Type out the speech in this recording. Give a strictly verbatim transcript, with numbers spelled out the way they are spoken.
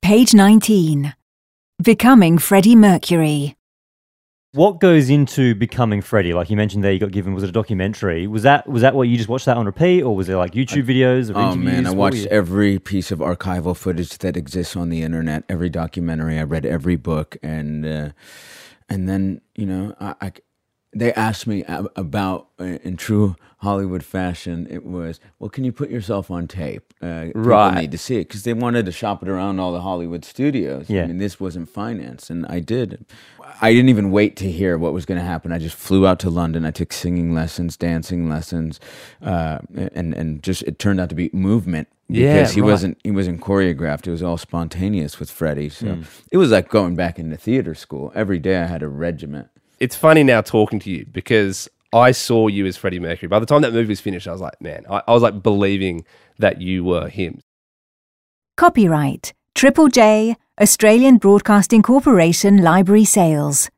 Page nineteen. Becoming Freddie Mercury. What goes into becoming Freddie? Like you mentioned there, you got given, was it a documentary? Was that was that what you just watched that on repeat, or was there like YouTube videos or Oh interviews? man, I What watched were you- every piece of archival footage that exists on the internet, every documentary. I read every book, and uh, and then you know, I, I they asked me ab- about uh, in true Hollywood fashion. It was, well, can you put yourself on tape? Uh, Right. People need to see it because they wanted to shop it around all the Hollywood studios. Yeah. I mean, this wasn't financed, and I did. I didn't even wait to hear what was going to happen. I just flew out to London. I took singing lessons, dancing lessons, uh, and and just it turned out to be movement because Yeah, he right. wasn't he wasn't choreographed. It was all spontaneous with Freddie. So Mm. it was like going back into theater school. Every day I had a regiment. It's funny now talking to you because I saw you as Freddie Mercury. By the time that movie was finished, I was like, man, I, I was like believing that you were him. Copyright Triple J, Australian Broadcasting Corporation Library Sales.